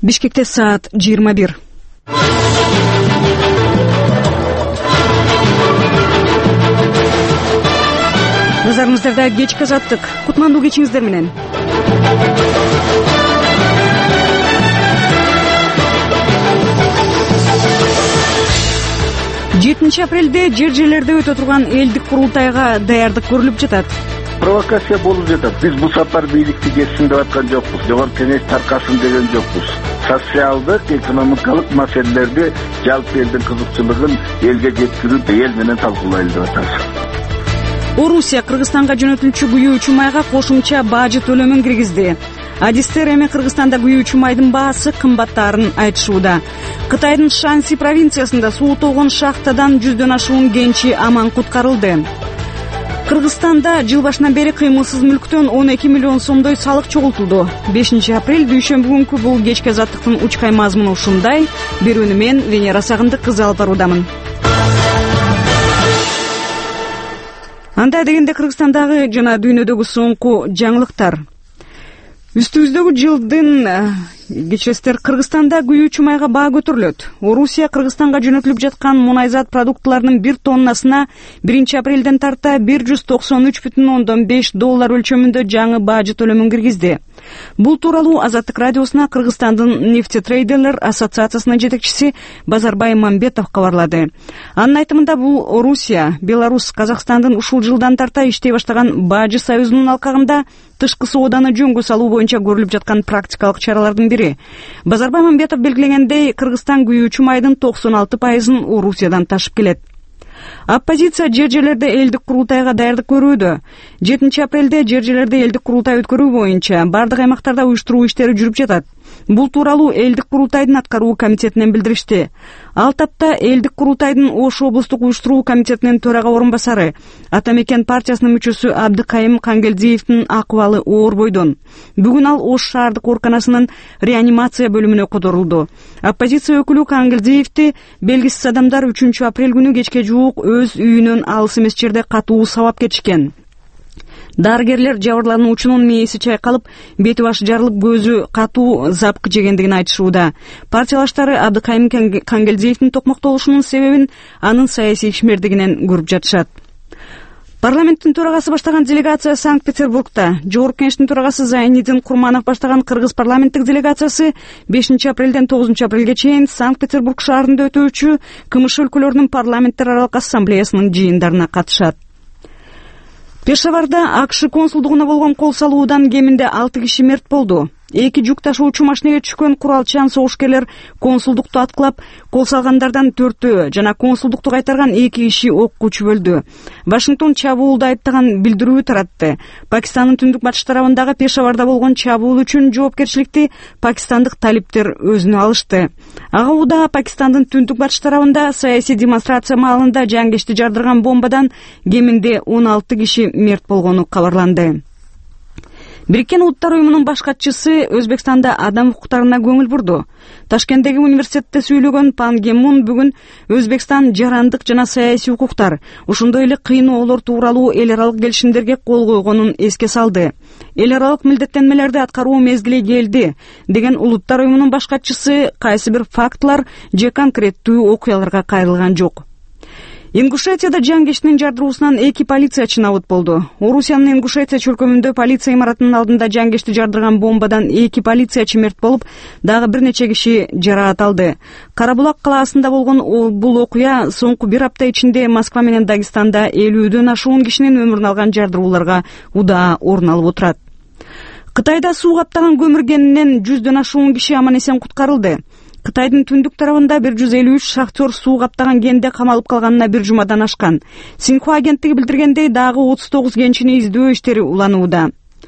Бишкекте саат 21. Назарыңыздарда кечки азаттык. Кутмандуу кечиңиздер менен. Апрелде жер-жерлерде өтө турган элдик курултайга даярдык көрүлүп жатат. Провокация болуп жатат. Биз бул сапар бийликти кетсин деп аткан жокпуз. Жогорку кеңеш таркасын деген жокпуз. Социалдык, экономикалык маселелерди, жалпы элдин кызыкчылыгын элге жеткирип, эл менен талкуулайлы деп атабыз. Орусия Кыргызстанга жөнөтүлчү күйүүчү майга кошумча бажы төлөмүн киргизди. Адистер эми Кыргызстанда күйүүчү майдын баасы кымбаттаарын айтышууда. Кытайдын Шанси провинциясында суу толгон шахтадан 100дөн ашуун кенчи аман куткарылды. Кыргызстанда жыл башынан бери кыймылсыз мүлктөн 12 миллион сомдой салык чогултулду. 5 апрель дүйшөмбү күнкү бул кечки азаттыктын учкай мазмуну ушундай. Берүүнү мен Венера Сагындык кызы алып баруудамын. Анда дегенде Кыргызстандагы жана дүйнөдөгү соңку жаңылыктар. Үстүбүздөгү жылдын кечиресиздер, Кыргызстанда күйүүчү майга баа көтөрүлөт. Орусия Кыргызстанга жөнөтүлүп жаткан мунайзат продуктларынын 1 тоннасына 1 апрелден тарта $193,5 өлчөмүндө жаңы бажы төлөмүн киргизди. Бул тууралуу Азаттык радиосуна Кыргызстандын нефтетрейдерлер ассоциациясынын жетекчиси Базарбай Мамбетов кабарлады. Анын айтымында бул Орусия, Беларусь, Казакстандын ушул жылдан тарта иштей баштаган бажы союзунун алкагында тышкы сооданы жөнгө салуу боюнча көрүлүп жаткан практикалык чаралардын бири. Базарбай Мамбетов белгилегендей, Кыргызстан күйүүчү майдын 96%-ын Орусиядан ташып келет. Оппозиция жер-жерлерде элдик курултайга даярдык көрүүдө. 7 апрелде жер-жерлерде элдик курултай өткөрүү боюнча бардык аймактарда уюштуруу иштери жүрүп жатат. Бул тууралуу элдик курултайдын аткаруу комитетинен билдиришти. Ал тапта элдик курултайдын Ош облустук уюштуруу комитетинин төрага орун басары, Ата Мекен партиясынын мүчөсү Абдыкайым Кангелдиевдин акыбалы оор бойдон. Бүгүн ал Ош шаардык ооруканасынын реанимация бөлүмүнө которулду. Оппозиция өкүлү Кангелдиевди белгисиз адамдар 3 апрель күнү кечке жуук өз үйүнөн алыс эмес жерде катуу сабап кетишкен. Дарыгерлер жабырлануучунун мээси чайкалып, бети башы жарылып, көзү катуу запкы жегендигин айтышууда. Партиялаштары Абдыкайым Кангелдиевдин токмоктолушунун себебин анын саясий ишмердигинен көрүп жатышат. Парламенттин төрагасы баштаган делегация Санкт-Петербургда, Жогорку кеңештин төрагасы Зайнидин Курманов баштаган Кыргыз парламенттик делегациясы 5 апрелден 9 апрелге чейин Санкт-Петербург шаарында өтүүчү КМШ өлкөлөрүнүн парламенттер аралык ассамблеясынын жыйындарына катышат. Пешаварда АКШ консулдугуна болгон кол салуудан кеминде 6 киши мерт болду. 2 жүк ташуучу машинеге түшкөн куралчан согушкерлер консулдукту аткылап, кол салгандардан 4-өө жана консулдукту кайтарган 2 киши окко чүбөлдү. Вашингтон чабуулду айыптаган билдирүү таратты. Пакистандын түндүк батыш тарабындагы Пешаварда болгон чабуул үчүн жоопкерчиликти пакистандык талиптер өзүнө алышты. Ага учурда Пакистандын түндүк батыш тарабында саясий демонстрация маалында жангечти жардырган бомбадан кеминде 16 киши мерт болгону кабарланды. Бириккен Улуттар уюмунун баш катчысы Өзбекстанда адам укуктарына көңүл бурду. Ташкенттеги университетте сүйлөгөн Пан Ги Мун бүгүн Өзбекстан жарандык жана саясий укуктар, ошондой эле кыйноолор тууралуу эл аралык келишимдерге кол койгонун эске салды. Эл аралык милдеттенмелерди аткаруу мезгили келди деген Улуттар уюмунун баш катчысы кайсы бир фактылар же конкреттүү окуяларга кайрылган жок. Ингушетияда жангечтинин жардыруусунан 2 полициячы набыт болду. Орусиянын Ингушетия чөлкөмүндө полиция имаратынын алдында жангечти жардырган бомбадан 2 полициячы мерт болуп, дагы бир нече киши жаракат алды. Карабулак калаасында болгон бул окуя соңку 1 апта ичинде Москва менен Дагестанда 50дөн ашуун кишинин өмүрүн алган жардырууларга удаа орун алып отурат. Кытайда суу каптаган көмүргенинен 100дөн ашуун киши аман эсен куткарылды. Кытайдын түндүк тарабында 153 шахтер суу каптаган кенде камалып калганына 1 жумадан ашкан. Синьхуа агенттиги билдиргендей, дагы 39 кенчини издөө иштери уланууда.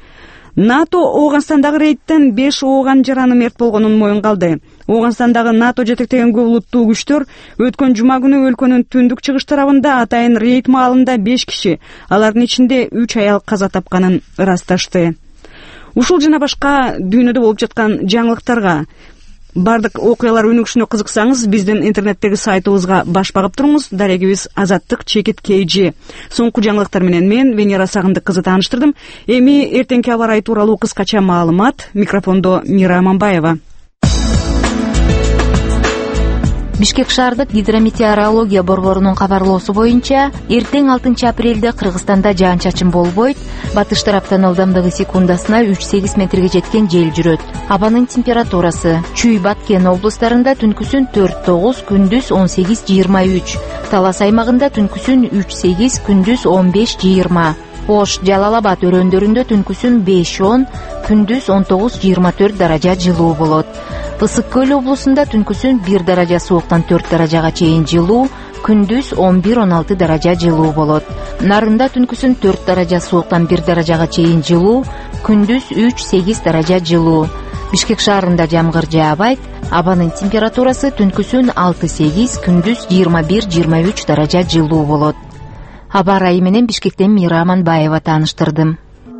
НАТО Ооганстандагы рейдтен 5 ооган жараны мерт болгонун моюнга алды. Ооганстандагы НАТО жетектеген көп улуттуу күчтөр өткөн жума күнү өлкөнүн түндүк чыгыш тарабында атайын рейд маалында 5 киши, алардын ичинде 3 аял каза тапканын ырасташты. Ушул жана башка дүйнөдө болуп жаткан жаңылыктарга бардык окуялар өнүгүшүнө кызыксаңыз, биздин интернеттеги сайтыбызга баш багып туруңуз. Дарегибиз Азаттык _KG. Соңку жаңылыктар менен мен Венера Сагындык кызы тааныштырдым. Эми эртеңки аба ырайы тууралуу кыскача маалымат. Микрофондо Мира Аманбаева. Бишкек шаардык гидрометеорология борборунун кабарлоосу боюнча эртең 6 апрелде Кыргызстанда жаан-чачын болбойт. Батыш тараптан ылдамдыгы секундасына 3-8 метрге жеткен жел жүрөт. Абанын температурасы Чүй, Баткен облустарында түнкүсүн 4-9, күндүз 18-23, Талас аймагында түнкүсүн 3-8, күндүз 15-20, Ош, Жалал Абад өрөөндөрүндө түнкүсүн 5-10, күндүз 19-24 даража жылуу болот. Ысык көл облусунда түнкүсүн 1 даража сууктан 4 даражага чейин жылуу, күндүз 11-16 даража жылуу болот. Нарында түнкүсүн 4 даража сууктан 1 даражага чейин жылуу, күндүз 3-8 даража жылуу. Бишкек шаарында жамгыр жаабайт. Абанын температурасы түнкүсүн 6-8, күндүз 21-23 даража жылуу болот. Аба ырайы менен Бишкектен Мира Аманбаева тааныштырдым.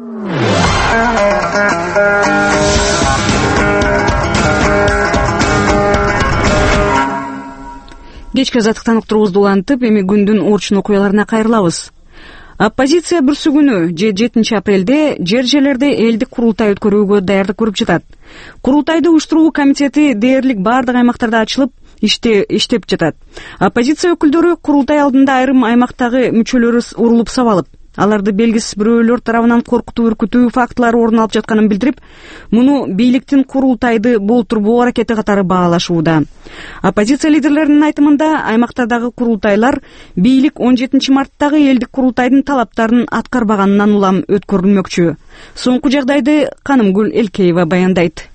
Кечки азаттыктан уктуруубузду улантып, эми күндүн орчун окуяларына кайрылабыз. Оппозиция бүрсү күнү 7 апрелде жер-жерлерде элдик курултай өткөрүүгө даярдык көрүп жатат. Курултайды уюштуруу комитети дээрлик бардык аймактарда ачылып, иштеп жатат. Оппозиция өкүлдөрү курултай алдында айрым аймактагы мүчөлөрү урулуп сабалып, аларды белгисиз бирөөлөр тарабынан коркутуу, үркүтүү фактылары орун алып жатканын билдирип, муну бийликтин курултайды болтурбоо аракети катары баалашууда. Оппозиция лидерлеринин айтымында, аймактардагы курултайлар бийлик 17 марттагы элдик курултайдын талаптарын аткарбаганынан улам өткөрүлмөкчү. Соңку жагдайды Канымгүл Элкеева баяндайт.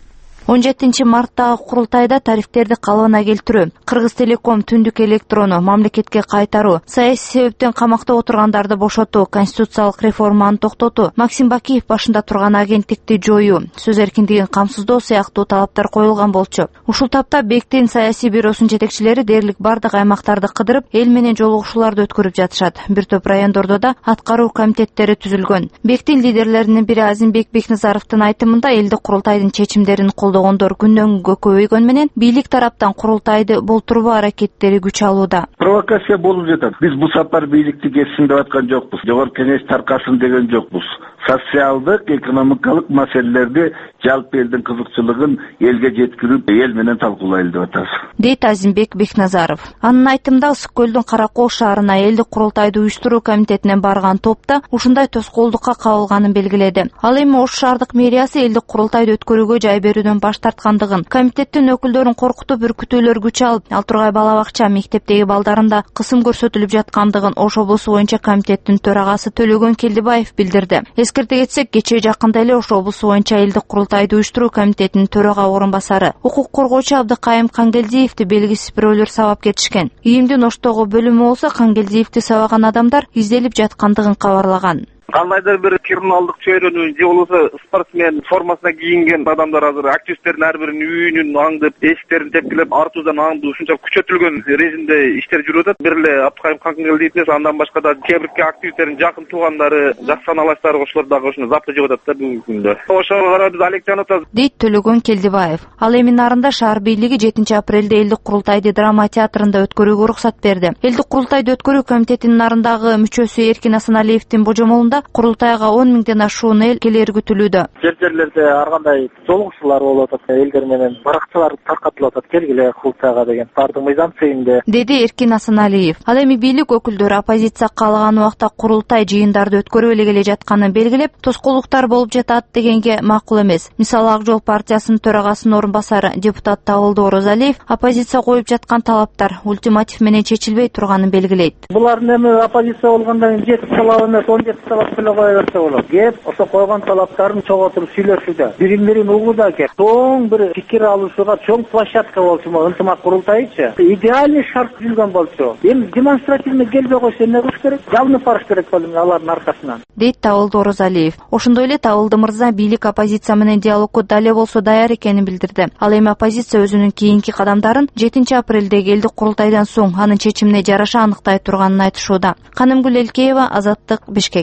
17 марттагы курултайда тарифтерди калыбына келтирүү, Кыргыз Телеком түндүк электрону мамлекетке кайтаруу, саясий себептен камакта отургандарды бошотуу, конституциялык реформаны токтотуу, Максим Бакиев башында турган агенттикти жоюу, сөз эркиндигин камсыздоо сыяктуу талаптар коюлган болчу. Ушул тапта БЕКтин саясий бюросунун жетекчилери дээрлик бардык аймактарды кыдырып, эл менен жолугушууларды өткөрүп жатышат. Бир топ райондордо да аткаруу комитеттери түзүлгөн. БЕКтин лидерлеринин бири Азимбек Бекназаровдун айтымында, элдик курултайдын чечимдерин колдогондор күндөн-күнгө көбөйгөн менен бийлик тараптан курултайды болтурбоо аракеттери күч алууда. Провокация болуп жатат. Биз бул сапар бийликти кетсин деп аткан жокпуз. Жогорку кеңеш таркасын деген жокпуз. Социалдык, экономикалык маселелерди жалпы элдин кызыкчылыгын элге жеткирип, эл менен талкуулайлы деп атабыз, дейт Азимбек Бекназаров. Анын айтымында, Ысык көлдүн Каракол шаарына элдик курултайды уюштуруу комитетинен барган топта ушундай тоскоолдукка кабылганын белгиледи. Ал эми Ош шаардык мэриясы элдик курултайды өткөрүүгө жай берүүдөн баш тарткандыгын, комитеттин өкүлдөрүн коркутуп, үркүтүүлөр күч алып, Ал Тургай бала бакча мектептеги балдарында кысым көрсөтүлүп жаткандыгын Ош облусу боюнча комитеттин төрагасы Төлөгөн Келдибаев билдирди. Эскерте кетсек, кечээ жакында эле Ош облусу боюнча элдик курултайды уюштуруу комитетинин төрага орун басары укук коргоочу Абдыкайым Кангелдиевди белгисиз бирөөлөр сабап кетишкен. ИИМдин Оштогу бөлүмү болсо Кангелдиевди сабаган адамдар изделип жаткандыгын кабарлаган. Кандайдыр бир криминалдык чөйрөнү же болбосо спортсмен формасына кийинген адамдар азыр активисттердин ар биринин үйүнүн аңдып, эшиктерин тепкилеп, артуудан аңдуу ушунча күчөтүлгөн режимде иштер жүрүп атат. Бир эле Абдыкайым Кангелдиев эмес, андан башка да кээ бир активисттердин жакын туугандары, жак саналаштары ошолор дагы ушуну запты жеп атат да бүгүнкү күндө. Ошого карап биз алектенип атабыз, дейт Төлөгөн Келдибаев. Ал эми нарында шаар бийлиги 7 апрелде элдик курултайды драма театрында өткөрүүгө уруксат берди. Элдик курултайды өткөрүү комитетинин нарындагы мүчөсү Эркин Асаналиевдин божомолунда курултайга 10 миңден ашуун эл келери күтүлүүдө. Жерлерде ар кандай жолугушуулар болуп атат, элдер менен баракчалар таркатылып атат, келгиле курултайга деген бардык мыйзам чегинде, деди Эркин Асаналиев. Ал эми бийлик өкүлдөрү оппозиция каалаган убакта курултай жыйындарды өткөрүп эле келе жатканын белгилеп, тоскоолдуктар болуп жатат дегенге макул эмес. Мисалы, Ак Жол партиясынын төрагасынын орун басары депутат Табылды Орозалиев оппозиция коюп жаткан талаптар ультиматив менен чечилбей турганын белгилейт. Булардын эми оппозиция болгондон кийин 7 талап эмес, 17 талап кое берсе болот. Кеп, ошо койгон талаптарын чогултуп сүйлөшүүдө, бирин-бирин угууда кеп, чоң бир пикир алышууга чоң площадка болчу, ынтымак курултайчы. Идеальный шарт түзүлгөн болчу. Эми демонстративный келбей койсо эмне кылыш керек? Жабынып барыш керек болду алардын аркасынан, дейт Табылды Орозалиев. Ошондой эле Табылды мырза бийлик оппозиция менен диалогко дале болсо даяр экенин билдирди. Ал эми оппозиция өзүнүн кийинки кадамдарын 7 апрелдеги элдик курултайдан соң анын чечимине жараша аныктай турганын айтышууда. Канымгүл Элкеева, Азаттык, Бишкек.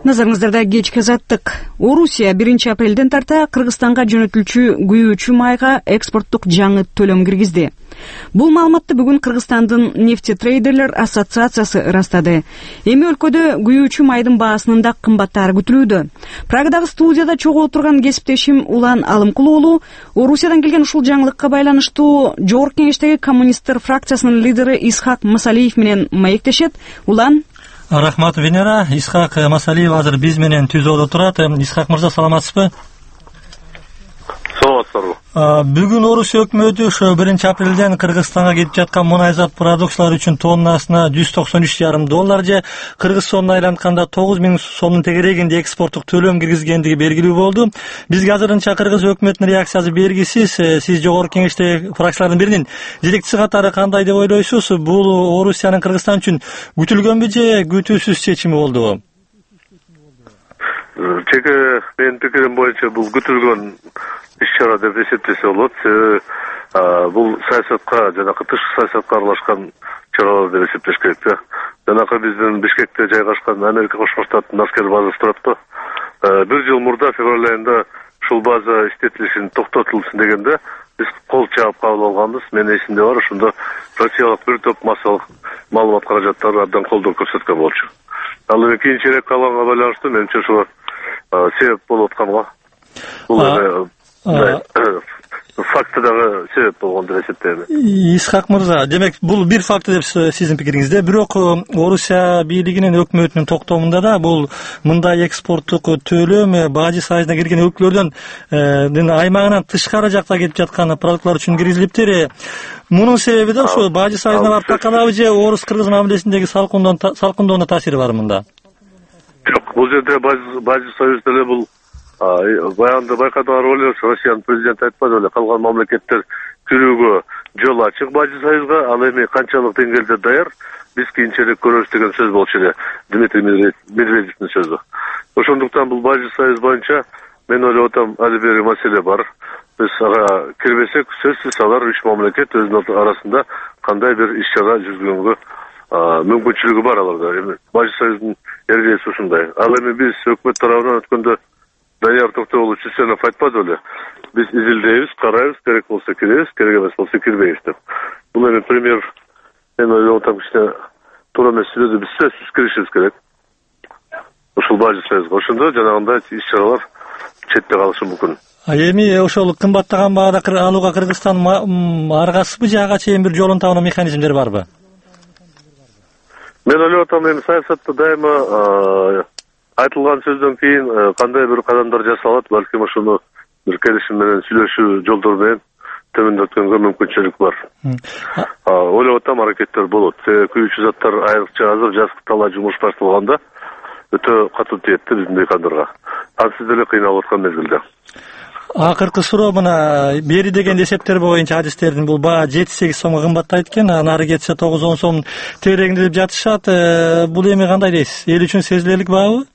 Назарыңыздарда кечки азаттык. Орусия 1-апрелден тарта Кыргызстанга жөнөтүлчү күйүүчү майга экспорттук жаңы төлөм киргизди. Бул маалыматты бүгүн Кыргызстандын нефтетрейдерлер ассоциациясы ырастады. Эми өлкөдө күйүүчү майдын баасынын да кымбаттары күтүлүүдө. Прагадагы студияда чогуу отурган кесиптешим Улан Алымкулуу уулу Орусиядан келген ушул жаңылыкка байланыштуу Жогорку Кеңештеги коммунисттер фракциясынын лидери Исхак Масалиев менен маектешет. Улан. Рахмат, Венера. Исхак Масалиев азыр биз менен түзөдө турат. Исхак мырза, саламатсызбы? Саламатсызбы. Бүгүн Орусия өкмөтү ошо 1-апрелден Кыргызстанга кетип жаткан мунайзат продукциялар үчүн тоннасына $193,5 же кыргыз сомуна айлантканда 9.000 сомдун тегерегинде экспорттук төлөм киргизгендиги белгилүү болду. Бизге азырынча кыргыз өкмөтүнүн реакциясы белгисиз. Сиз Жогорку Кеңештеги фракциялардын биринин жетекчиси катары кандай деп ойлойсуз? Бул Орусиянын Кыргызстан үчүн күтүлгөнбү же күтүүсүз чечими болдубу? Чеке менин пикирим боюнча бул күтүлгөн иш-чара деп эсептесе болот. Бул саясатка, жанакы тышкы саясатка аралашкан чаралар деп эсептеш керек да. Жанакы биздин Бишкекте жайгашкан Америка Кошмо Штаттын аскер базасы турат го. 1 жыл мурда февраль айында ушул база иштетилишин токтотулсын дегенде биз кол чаап кабыл алганбыз. Менин эсимде бар, ошондо Россиялык бир топ массалык маалымат каражаттары абдан колдоо көрсөткөн болчу. Ал эми кийинчерээк калганга байланыштуу менимче ошо себеп болуп атканга. Бул факты дагы себеп болгон деп эсептейм. Исхак мырза, демек бул бир факты деп сиздин пикириңизде. Бирок Орусия бийлигинин өкмөтүнүн токтомунда да бул мындай экспорттук төлөм бажы союзуна кирген өлкөлөрдөн аймагынан тышкары жакта кетип жаткан продуктлар үчүн киргизилиптир. Мунун себеби да ошо бажы союзуна барып такалабы же орус-кыргыз мамилесиндеги салкындоону таасири бар мында? Жок, бул жерде бажы союз деле бул баягында байкадыңар эле, Россиянын президенти айтпады эле, калган мамлекеттер кирүүгө жол ачык бажы союзга, ал эми канчалык деңгээлде даяр, биз кийинчерээк көрөбүз деген сөз болчу эле, Дмитрий Медведевдин сөзү. Ошондуктан бул бажы союз боюнча мен ойлоп атам, али бир маселе бар. Биз ага кирбесек, сөзсүз алар 3 мамлекет өзүнүн арасында кандай бир иш-чара жүргүзгөнгө мүмкүнчүлүгү бар аларда. Эми бажы союздун эрежеси ушундай. Ал эми биз өкмөт тарабынан өткөндө Данияр Токтогулов Чүсенов айтпады эле. Биз изилдейбиз, карайбыз, керек болсо киребиз, керек эмес болсо кирбейбиз деп. Бул эми премьер мен ойлоп атам, кичине туура эмес сүйлөдү, биз сөзсүз киришибиз керек. Ушул бажы союзга. Ошондо жанагындай иш-чаралар четте калышы мүмкүн. Эми ошол кымбаттаган баада алууга Кыргызстан аргасызбы же ага чейин бир жолун табуунун механизмдери барбы? Мен ойлоп атам, эми саясатта дайыма айтылган сөздөн кийин кандай бир кадамдар жасалат, балким ошону бир келишим менен сүйлөшүү жолдору менен төмөндөткөнгө мүмкүнчүлүк бар. Ойлоп атам, аракеттер болот. Күйүүчү заттар айрыкча азыр жазгы талаа жумуш башталганда өтө катуу тиетти биздин дыйкандырга. Ансыз деле кыйналып аткан мезгилде. Акыркы суроо мына бери деген эсептер боюнча адистердин бул баа 7-8 сомго кымбаттайт экен, нары кетсе 9-10 сом тегерегинде деп жатышат. Бул эми кандай дейсиз? Эл үчүн сезилерлик баабы?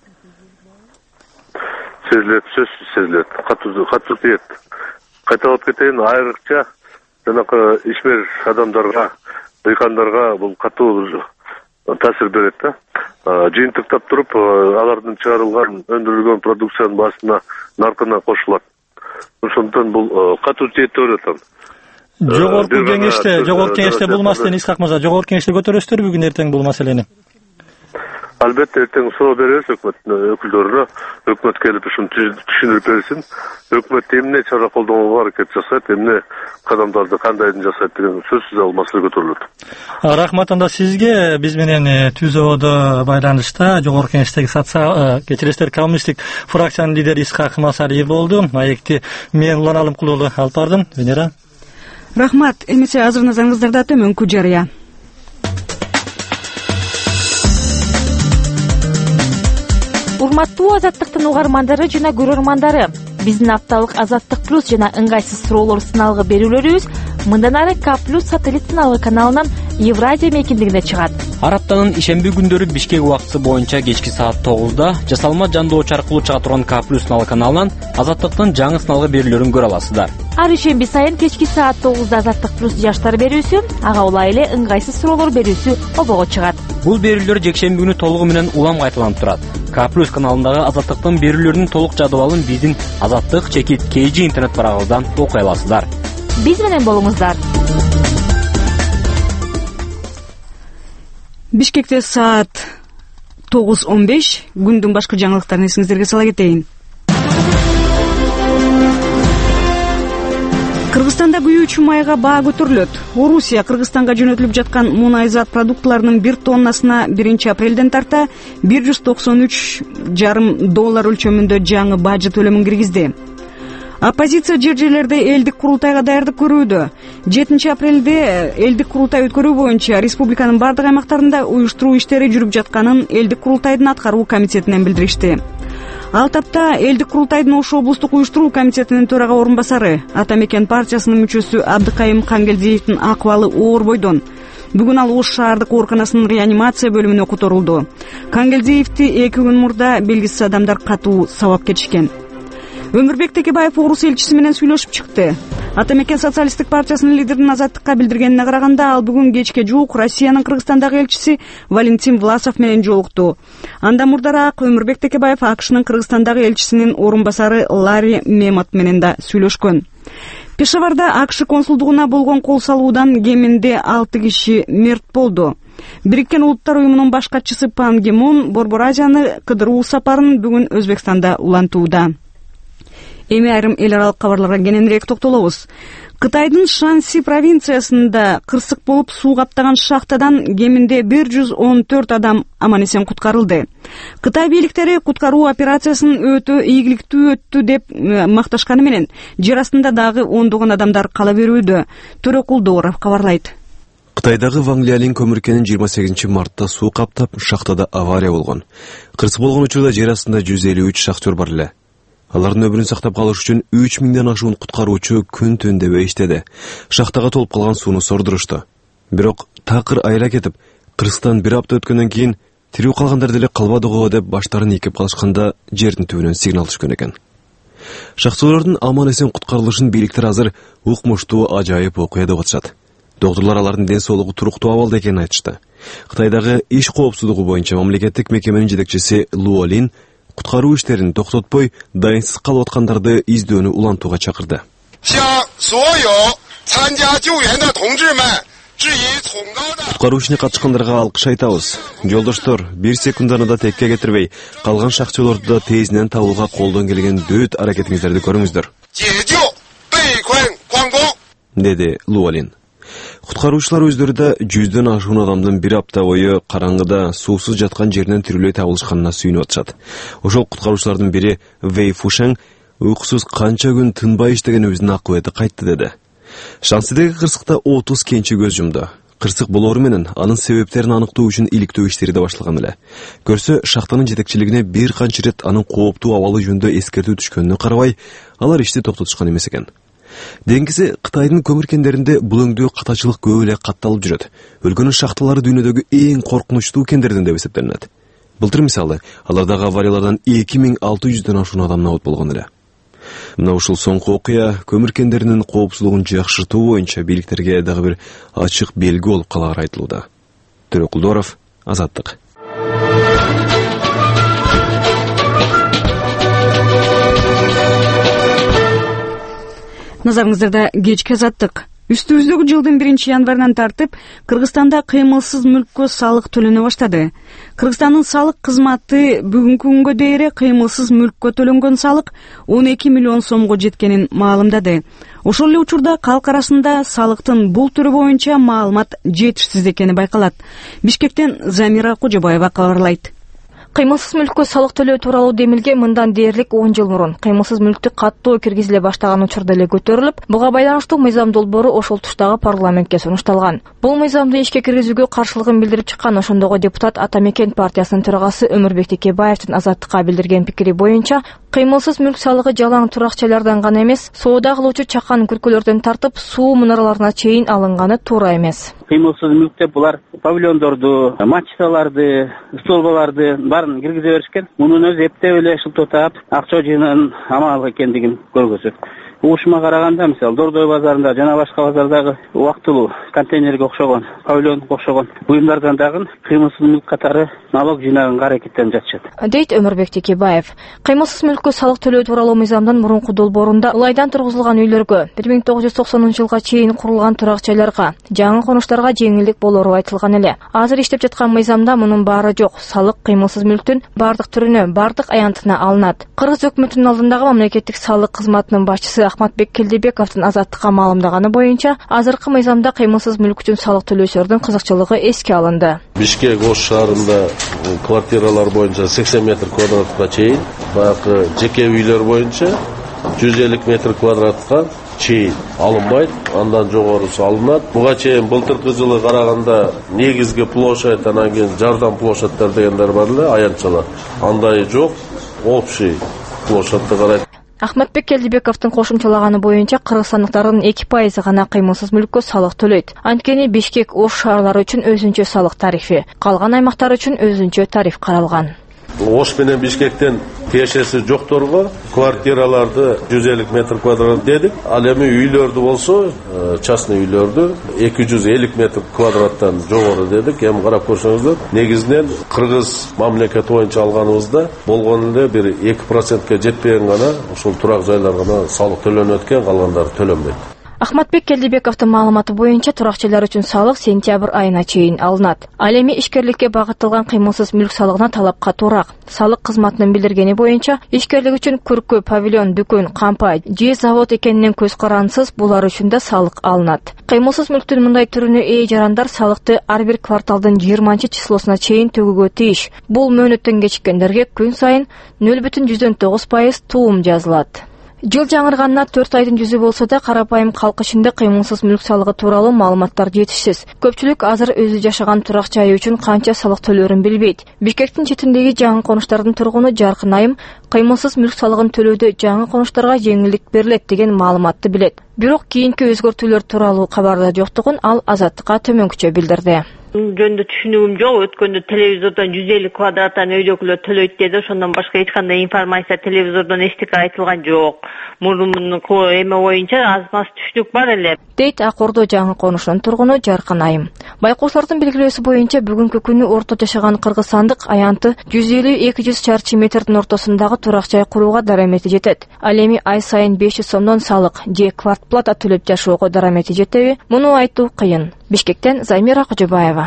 Сезилет, сөзсүз сезилет. Катуу тиет. Кайталап кетейин, айрыкча жанакы ишмер адамдарга, дыйкандарга бул катуу таасир берет да. Жыйынтыктап туруп, алардын чыгарылган, өндүрүлгөн продукциянын баасына, наркына кошулат. Ошондон бул катуу тиет деп атам. Жогорку кеңеште бул маселени Исхак мырза, Жогорку кеңеште көтөрөсүздөр бүгүн эртең бул маселени? Албетте эртең суроо беребиз өкмөттүн өкүлдөрүнө, өкмөт келип ушуну түшүндүрүп берсин. Өкмөт эмне чара колдонууга аракет жасайт, эмне кадамдарды кандайдын жасайт деген сөзсүз ал маселе көтөрүлөт. Рахмат анда сизге. Биз менен түзөөдө байланышта Жогорку Кеңештеги кечиресиздер коммунисттик фракциянын лидери Исхак Масалиев болду. Маекти мен Улан Алымкулуу алып бардым. Венера. Рахмат. Эмесе азыр назарыңыздарда төмөнкү жарыя. Урматтуу Азаттыктын угармандары жана көрөрмандары, биздин апталык Азаттык плюс жана ыңгайсыз суроолор сыналгы берүүлөрүбүз мындан ары К+ сателлит сыналгы каналынан Евразия мейкиндигинде чыгат. Ар аптанын ишемби күндөрү Бишкек убактысы боюнча кечки саат 9-да жасалма жандоочу аркылуу чыга турган К+ сыналгы каналынан Азаттыктын жаңы сыналгы берүүлөрүн көрө аласыздар. Ар ишемби сайын кечки саат 9-да Азаттык плюс жаштар берүүсү, ага улай эле ыңгайсыз суроолор берүүсү обого чыгат. Бул берүүлөр жекшемби күнү толугу менен улам кайталанып турат. К+ каналындагы Азаттыктын берүүлөрүнүн толук жадыбалын биздин Азаттык чекит KG интернет барагыбыздан окуй аласыздар. Биз менен болуңуздар. Бишкекте саат 9:15. Күндүн башкы жаңылыктарын эсиңиздерге сала кетейин. Кыргызстанда күйүүчү майга баа көтөрүлөт. Орусия Кыргызстанга жөнөтүлүп жаткан мунай зат продуктларынын 1 тоннасына 1 апрелден тарта $193,5 өлчөмүндө жаңы бажы төлөмүн киргизди. Оппозиция жер-жерлерде элдик курултайга даярдык көрүүдө. 7 апрелде элдик курултай өткөрүү боюнча республиканын бардык аймактарында уюштуруу иштери жүрүп жатканын элдик курултайдын аткаруу комитетинен билдиришти. Ал тапта элдик курултайдын Ош облустук уюштуруу комитетинин төрага орун басары Атамекен партиясынын мүчөсү Абдыкайым Кангелдиевдин акыбалы оор бойдон. Бүгүн ал Ош шаардык ооруканасынын реанимация бөлүмүнө которулду. Кангелдиевди 2 күн мурда белгисиз адамдар катуу сабап кетишкен. Өмүрбек Текебаев Орус элчиси менен сүйлөшүп чыкты. Атамекен социалисттик партиясынын лидеринин Азаттыкка билдиргенине караганда, ал бүгүн кечке жуук Россиянын Кыргызстандагы элчиси Валентин Власов менен жолукту. Андан мурдараак Өмүрбек Текебаев АКШнын Кыргызстандагы элчисинин орун басары Ларри Мемот менен да сүйлөшкөн. Пешаварда АКШ консулдугуна болгон кол салуудан кеминде 6 киши мерт болду. Бириккен Улуттар уюмунун баш катчысы Пан Ги Мун Борбор Азияны кыдыруу сапарын бүгүн Өзбекстанда улантууда. Эми айрым эл аралык кабарларга кененирээк токтолобуз. Кытайдын Шанси провинциясында кырсык болуп суу каптаган шахтадан кеминде 114 адам аман-эсен куткарылды. Кытай бийликтери куткаруу операциясын өтө ийгиликтүү өттү деп макташканы менен жер астында дагы ондогон адамдар кала берүүдө. Төрөкул Дооров кабарлайт. Кытайдагы Ванглиалин көмүркенин 28 мартта суу каптап, шахтада авария болгон. Кырсык болгон учурда жер астында 153 шахтер бар эле. Алардын өмүрүн сактап калыш үчүн 3000ден ашуун куткаруучу күн түн дебей иштеди. Шахтага толуп калган сууну сордурушту. Бирок такыр айра кетип, Кыргызстан 1 апта өткөндөн кийин тирүү калгандар деле калбадыго деп баштарын ийкип калышканда жердин түбүнөн сигнал түшкөн экен. Шахталардын аман-эсен куткарылышын бийликтер азыр укмуштуу ажайып окуя деп атышат. Доктурлар алардын ден соолугу туруктуу абалда экенин айтышты. Кытайдагы иш коопсуздугу боюнча мамлекеттик мекеменин жетекчиси Луолин куткаруу иштерин токтотпой, дайынсыз калып аткандарды издөөнү улантууга чакырды. Куткаруу ишине катышкандарга алкыш айтабыз. Жолдоштор, 1 секунданы да текке кетирбей, калган шакчыларды да тезинен табууга колдон келген дөт аракетиңиздерди көрүңүздөр, деди Луолин. Куткаруучулар өздөрү да 100дөн ашуун адамдын 1 апта бою караңгыда суусуз жаткан жеринен тирүүлөй табылышканына сүйүнүп атышат. Ошол куткаруучулардын бири Вэй Фушен уйкусуз канча күн тынбай иштегенибиздин акыбети кайтты деди. Шансидеги кырсыкта 30 кенчи көз жумду. Кырсык болоору менен анын себептерин аныктоо үчүн иликтөө иштери да башталган эле. Көрсө, шахтанын жетекчилигине бир канча ирет анын кооптуу абалы жөнүндө эскертүү түшкөнүнө карабай, алар ишти токтотушкан эмес экен. Деңгизи Кытайдын көмүркендеринде бул өңдүү катачылык көп эле катталып жүрөт. Өлкөнүн шахталары дүйнөдөгү эң коркунучтуу кендердин деп эсептелинет. Былтыр мисалы, алардагы авариялардан 2600дөн ашуун адам набыт болгон эле. Мына ушул соңку окуя көмүркендеринин коопсуздугун жакшыртуу боюнча бийликтерге дагы бир ачык белги болуп калары айтылууда. Төрөкул Дооров, Азаттык. Назарыңыздарда кечки Азаттык. Үстүбүздөгү жылдын 1 январынан тартып, Кыргызстанда кыймылсыз мүлккө салык төлөнө баштады. Кыргызстандын салык кызматы бүгүнкү күнгө дейре кыймылсыз мүлккө төлөнгөн салык 12 миллион сомго жеткенин маалымдады. Ошол эле учурда калк арасында салыктын бул түрү боюнча маалымат жетишсиз экени байкалат. Бишкектен Замира Кожобаева кабарлайт. Кыймылсыз мүлккө салык төлөө тууралуу демилге мындан дээрлик 10 жыл мурун кыймылсыз мүлктү каттоо киргизиле баштаган учурда эле көтөрүлүп, буга байланыштуу мыйзам долбоору ошол туштагы парламентке сунушталган. Бул мыйзамды ишке киргизүүгө каршылыгын билдирип чыккан ошондогу депутат Атамекен партиясынын төрагасы Өмүрбек Текебаевдин Азаттыкка билдирген пикири боюнча, кыймылсыз мүлк салыгы жалаң туракчалардан гана эмес, соода кылуучу чакан күркөлөрдөн тартып суу мунараларына чейин алынганы туура эмес. Кыймылсыз мүлк деп булар павильондорду, мачталарды, столбаларды барын киргизе беришкен. Мунун өзү эптеп эле шылтоо таап, акча жыйнын амал экендигин көргөзөт. угушума караганда мисалы Дордой базарында жана башка базардагы убактылуу контейнерге окшогон, павильонго окшогон буюмдардан дагы кыймылсыз мүлк катары налог жыйнаганга аракеттенип жатышат, дейт Өмүрбек Текебаев. Кыймылсыз мүлккө салык төлөө тууралуу мыйзамдын мурунку долбоорунда ылайдан тургузулган үйлөргө 1990-жылга чейин курулган турак жайларга, жаңы конуштарга жеңилдик болору айтылган эле. Азыр иштеп жаткан мыйзамда мунун баары жок. Салык кыймылсыз мүлктүн бардык түрүнө, бардык аянтына алынат. Кыргыз өкмөтүнүн алдындагы мамлекеттик салык кызматынын башчысы Ахматбек Келдебековдун Азаттыкка маалымдаганы боюнча, азыркы мыйзамда кыймылсыз мүлк үчүн салык төлөөчүлөрдүн кызыкчылыгы эске алынды. Бишкек Ош шаарында квартиралар боюнча 80 метр квадратка чейин, баягы жеке үйлөр боюнча 150 метр квадратка чейин алынбайт, андан жогорусу алынат. Буга чейин былтыркы жылы караганда негизги площадь, анан кийин жардам площадьтар дегендер бар эле, аянтчалар. Андай жок, общий площадьты карайт. Ахматбек Келдебековдун кошумчалаганы боюнча кыргызстандыктардын 2% гана кыймылсыз мүлккө салык төлөйт. Анткени Бишкек, Ош шаарлары үчүн өзүнчө салык тарифи, калган аймактар үчүн өзүнчө тариф каралган. Ош менен Бишкектен тиешеси жокторго квартираларды 150 метр квадрат дедик. Ал эми үйлөрдү болсо, частный үйлөрдү 250 метр квадраттан жогору дедик. Эми карап көрсөңүздөр, негизинен кыргыз мамлекети боюнча алганыбызда болгон эле бир 2%га жетпеген гана ушул турак жайлар гана салык төлөнөт экен, калгандары төлөнбөйт. Ахматбек Келдебековдун маалыматы боюнча турак жайлар үчүн салык сентябрь айына чейин алынат. Ал эми ишкерликке багытталган кыймылсыз мүлк салыгына талапка турак. Салык кызматынын билдиргени боюнча, ишкерлик үчүн көркө, павильон, дүкөн, кампа же завод экенинен көз карансыз булар үчүн да салык алынат. Кыймылсыз мүлктүн мындай түрүнө ээ жарандар салыкты ар бир кварталдын 20-числосуна чейин төгүүгө тийиш. Бул мөөнөттөн кечиккендерге күн сайын 0,9% туум жазылат. Жыл жаңырганына 4 айдын жүзү болсо да, карапайым калк ичинде кыймылсыз мүлк салыгы тууралуу маалыматтар жетишсиз. Көпчүлүк азыр өзү жашаган турак жайы үчүн канча салык төлөөрүн билбейт. Бишкектин четиндеги жаңы конуштардын тургуну Жаркын Айым кыймылсыз мүлк салыгын төлөөдө жаңы конуштарга жеңилдик берилет деген маалыматты билет. Бирок кийинки өзгөртүүлөр тууралуу кабарда жоктугун ал Азаттыкка төмөнкүчө билдирди. Жөнүндө түшүнүгүм жок. Өткөндө телевизордон 150 квадраттан өйдөгүлөр төлөйт деди. Ошондон башка эч кандай информация телевизордон эчтеке айтылган жок. Мурунку эме боюнча аз-маз түшүнүк бар эле, дейт Ак Ордо жаңы конушунун тургуну Жаркын Айым. Байкооштордун белгилөөсү боюнча бүгүнкү күнү орто жашаган кыргызстандык аянты 150-200 чарчы метрдин ортосундагы турак жай курууга дарамети жетет. Ал эми ай сайын 500 сомдон салык же квартплата төлөп жашоого дарамети жетеби? Муну айтуу кыйын. Бишкектен Займира Кожобаева.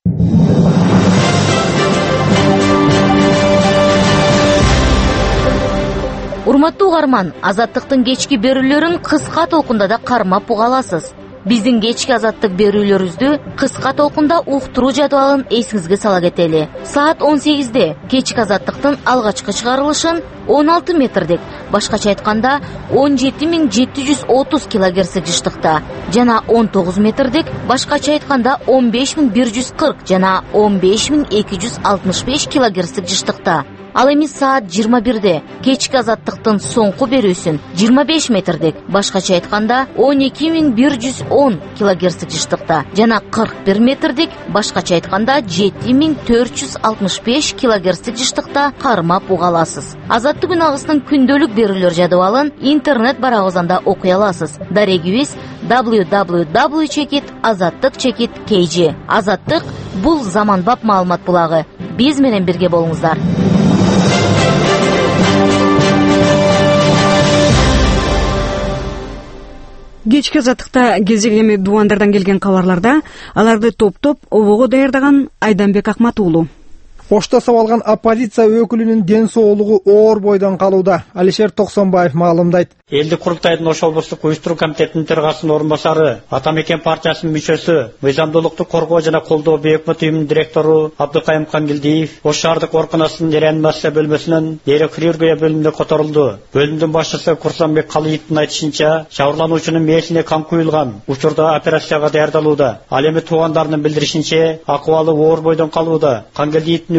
Урматтуу угарман, Азаттыктын кечки берүүлөрүн кыска толкунда да кармап уга аласыз. Биздин кечки Азаттык берүүлөрүбүздү кыска толкунда уктуруу жадыбалын эсиңизге сала кетели. Саат 18-де кечки Азаттыктын алгачкы чыгарылышын 16 метрдик, башкача айтканда 17730 кГц жыштыкта жана 19 метрдик, башкача айтканда 15140 жана 15265 кГц кжыштыкта. Ал эми саат 21-де кечки Азаттыктын соңку берүүсүн 25 метрдик, башкача айтканда 12110 кГц жыштыкта жана 41 метрдик, башкача айтканда 7465 кГц жыштыкта кармап уга аласыз. Азаттык үн агысынын күндөлүк берүүлөр жадыбалын интернет барагыбызда окуй аласыз. Дарегибиз www.azattyk.kg. Азаттык бул заманбап маалымат булагы. Биз менен бирге болуңуздар. Кечки Азаттыкта кезегеми дубандардан келген кабарларда аларды топтоп обого даярдаган Айданбек Акмат уулу. Ошто сабалган оппозиция өкүлүнүн ден соолугу оор бойдон калууда. Алишер Токсонбаев маалымдайт. Элдик курултайдын Ош облустук уюштуруу комитетинин төрагасынын орун басары, Атамекен партиясынын мүчөсү, мыйзамдуулукту коргоо жана колдоо бейөкмөт уюмунун директору Абдыкайым Кангелдиев Ош шаардык ооруканасынын реанимация бөлмөсүнөн нейрохирургия бөлүмүнө которулду. Бөлүмдүн башчысы Курсанбек Калыевдин айтышынча, жабырлануучунун мээсине кан куюлган, учурда операцияга даярдалууда. Ал эми туугандарынын билдиришинче, акыбалы оор бойдон калууда. Кангелдиевдин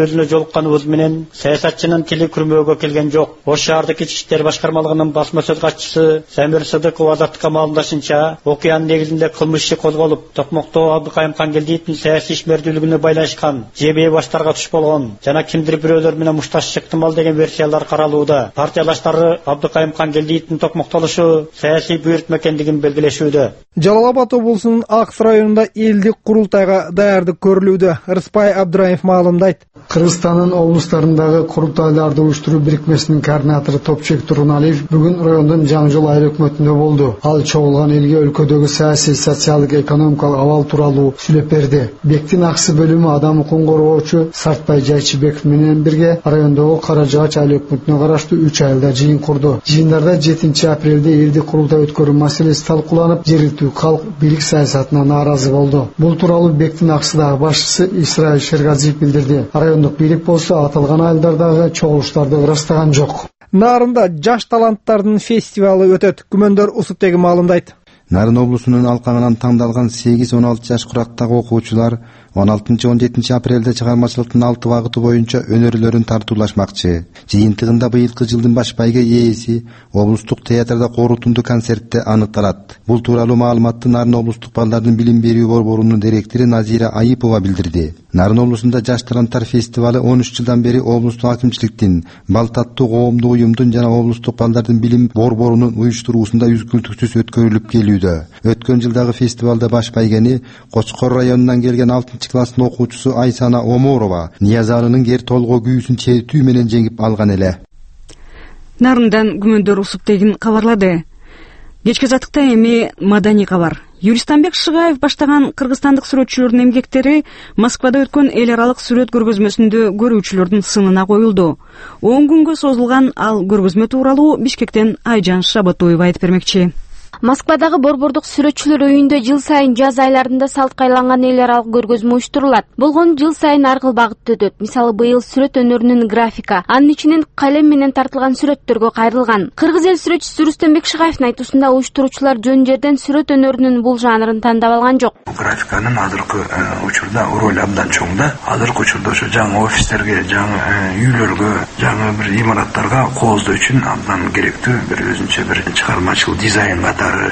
өзүнө жолукканыбыз менен саясатчынын тили күрмөөгө келген жок. Ош шаардык ички иштер башкармалыгынын басма сөз катчысы Самир Сыдыков азаттыкка маалымдашынча, окуянын негизинде кылмыш иши козголуп, Токмокто Абдыкайым Кангелдиевдин саясий ишмердүүлүгүнө байланышкан, жебей баштарга туш болгон жана кимдир бирөөлөр менен мушташчы ыктымал деген версиялар каралууда. Партиялаштары Абдыкайым Кангелдиевдин Токмоктолушу саясий буйрутма экендигин белгилешүүдө. Жалал Абад облусунун Акс районунда элдик курултайга даярдык көрүлүүдө. Рыспай Абдраев маалымдайт. Кыргызстандын облустарындагы курултайларды уюштуруу бирикмесинин координатору Топчек Туруналиев бүгүн райондун Жаңы Жол айыл өкмөтүндө болду. Ал чогулган элге өлкөдөгү саясий, социалдык, экономикалык абал тууралуу сүйлөп берди. Бектин Аксы бөлүмү адам укугун коргоочу Сартбай Жайчыбеков менен бирге райондогу Кара Жаач айыл өкмөтүнө караштуу 3 айылда жыйын курду. Жыйындарда 7 апрелде элдик курултай өткөрүү маселеси талкууланып, жергиликтүү калк бийлик саясатына нааразы болду. Бул тууралуу Бектин Аксыдагы башчысы Исраил Шергазиев билдирди. Райондук бийлик болсо аталган айылдардагы чогулуштарды ырастаган жок. Нарында жаш таланттардын фестивалы өтөт. Күмөндөр Усуптеги маалымдайт. Нарын облусунун алкагынан тандалган 8-16 жаш курактагы окуучулар 16-17 апрелде чыгармачылыктын 6 багыты боюнча өнөрлөрүн тартуулашмакчы. Жыйынтыгында быйылкы жылдын баш байга ээси облустук театрда корутунду концертте аныкталат. Бул тууралуу маалыматты Нарын облустук балдардын билим берүү борборунун директору Назира Айыпова билдирди. Нарын облусунда жаш таланттар фестивалы 13 жылдан бери облустук акимчиликтин, бал таттуу коомдук уюмдун жана облустук балдардын билим борборунун уюштуруусунда үзгүлтүксүз өткөрүлүп келүүдө. Өткөн жылдагы фестивалда баш байгени Кочкор районунан келген 6-класстын окуучусу Айсана Оморова Ниязалынын кер толго күйүүсүн чертүү менен жеңип алган эле. Нарындан Күмөндөр Усуптегин кабарлады. Кечки затыкта эми маданий кабар. Юристанбек Шыгаев баштаган кыргызстандык сүрөтчүлөрдүн эмгектери Москвада өткөн эл аралык сүрөт көргөзмөсүндө көрүүчүлөрдүн сынына коюлду. 10 күнгө созулган ал көргөзмө тууралуу Бишкектен Айжан Шабатоева айтып бермекчи. Москвадагы борбордук сүрөтчүлөр үйүндө жыл сайын жаз айларында салткайланган эл аралык көргөзмө уюштурулат. Болгон жыл сайын ар кыл багытта өтөт. Мисалы быйыл сүрөт өнөрүнүн графика, анын ичинен калем менен тартылган сүрөттөргө кайрылган. Кыргыз эл сүрөтчүсү Рустембек Шыгаевдин айтуусунда уюштуруучулар жөн жерден сүрөт өнөрүнүн бул жанрын тандап алган жок. Графиканын азыркы учурда роль абдан чоң да. Азыркы учурда ошо жаңы офистерге, жаңы үйлөргө, жаңы бир имараттарга кооздоо үчүн абдан керектүү бир өзүнчө бир чыгармачыл дизайн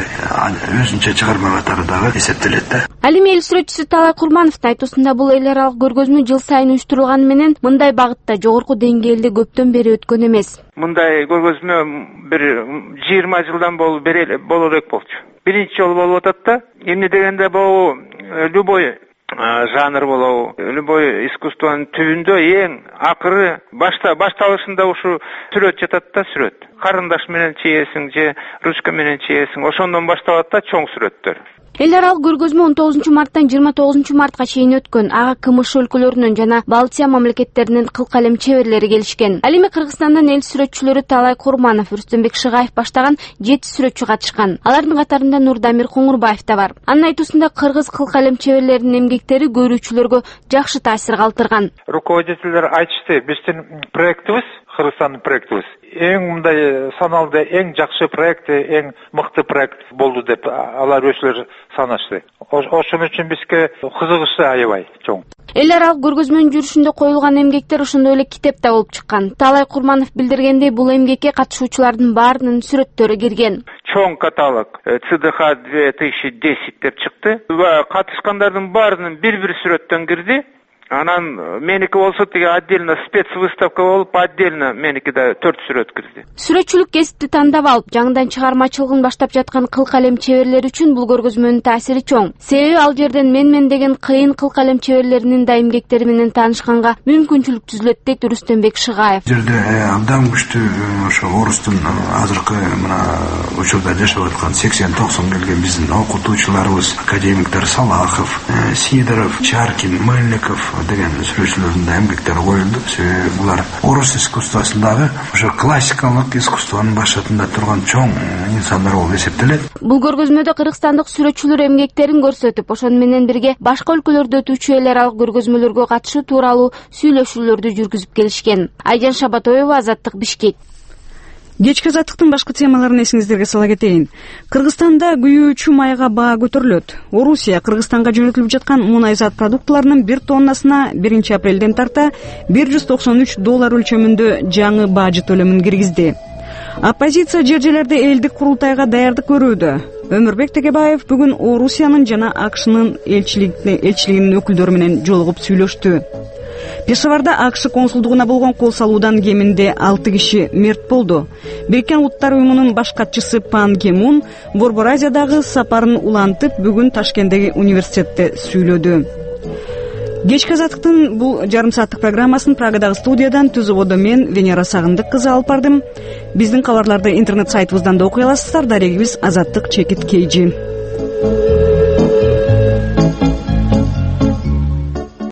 өзүнчө чыгарма катары дагы эсептелет да. Ал эми эл сүрөтчүсү Талай Курмановдун айтуусунда бул эл аралык көргөзмө жыл сайын уюштурулганы менен мындай багытта жогорку деңгээлде көптөн бери өткөн эмес. Мындай көргөзмө бир 20 жылдан болуп болорок болчу. Биринчи жолу болуп атат да. Эмне дегенде бул любой жанр болобу, любой искусствонун түбүндө эң акыры башталышында ушу сүрөт жатат да, сүрөт. Карындаш менен чийесиң же ручка менен чийесиң, ошондон башталат да чоң сүрөттөр. Эл аралык көргөзмө 19 марттан 29 мартка чейин өткөн. Ага КМШ өлкөлөрүнөн жана Балтия мамлекеттеринин кыл калем чеберлери келишкен. Ал эми Кыргызстандан эл сүрөтчүлөрү Талай Курманов, Рустембек Шыгаев баштаган 7 сүрөтчү катышкан. Алардын катарында Нурдамир Коңурбаев да бар. Анын айтуусунда кыргыз кыл калем чеберлеринин эмгектери көрүүчүлөргө жакшы таасир калтырган. Руководителдер айтышты, биздин проектибиз, Кыргызстандын проектибиз эң мындай саналды, эң жакшы проект, эң мыкты проект болду деп алар өзүлөрү санашты. Ошон үчүн бизге кызыгышы аябай чоң. Эл аралык көргөзмөнүн жүрүшүндө коюлган эмгектер ошондой эле китеп да болуп чыккан. Талай Курманов билдиргендей, бул эмгекке катышуучулардын баарынын сүрөттөрү кирген. Чоң каталог ЦДХ 2010 деп чыкты. Катышкандардын баарынын бир сүрөттөн кирди. Анан меники болсо тиги отдельно спецвыставка болуп, отдельно меники да 4 сүрөт кирди. Сүрөтчүлүк кесипти тандап алып, жаңыдан чыгармачылыгын баштап жаткан кыл калем чеберлери үчүн бул көргөзмөнүн таасири чоң. Себеби ал жерден мен деген кыйын кыл калем чеберлеринин да эмгектери менен таанышканга мүмкүнчүлүк түзүлөт дейт Рустембек Шыгаев. Жерде абдан күчтүү ошо орустун азыркы мына учурда жашап аткан 80-90 келген биздин окутуучуларыбыз, академиктер Салахов, Сидоров, Чаркин, Мельников деген сүрөтчүлөрдүн да эмгектери коюлду. Себеби булар орус искусствосундагы ошо классикалык искусствонун башатында турган чоң инсандар болуп эсептелет. Бул көргөзмөдө кыргызстандык сүрөтчүлөр эмгектерин көрсөтүп, ошону менен бирге башка өлкөлөрдө өтүүчү эл аралык көргөзмөлөргө катышуу тууралуу сүйлөшүүлөрдү жүргүзүп келишкен. Айжан Шабатоева, Азаттык, Бишкек. Кечки азаттыктын башкы темаларын эсиңиздерге сала кетейин. Кыргызстанда күйүүчү майга баа көтөрүлөт. Орусия Кыргызстанга жөнөтүлүп жаткан мунайзат продуктларынын 1 тоннасына 1 апрелден тарта $193 өлчөмүндө жаңы бажы төлөмүн киргизди. Оппозиция жер-жерлерде элдик курултайга даярдык көрүүдө. Өмүрбек Тегебаев бүгүн Орусиянын жана АКШнын элчилигинин өкүлдөрү менен жолугуп сүйлөштү. Пешаварда АКШ консулдугуна болгон кол салуудан кеминде 6 киши мерт болду. Бириккен Улуттар уюмунун баш катчысы Пан Ги Мун Борбор Азиядагы сапарын улантып, бүгүн Ташкенттеги университетте сүйлөдү. Кечки азаттыктын бул жарым сааттык программасын Прагадагы студиядан түзүүгө мен Венера Сагындык кызы алып бардым. Биздин кабарларды интернет сайтыбыздан да окуй аласыздар. Дарегибиз Азаттык _KG.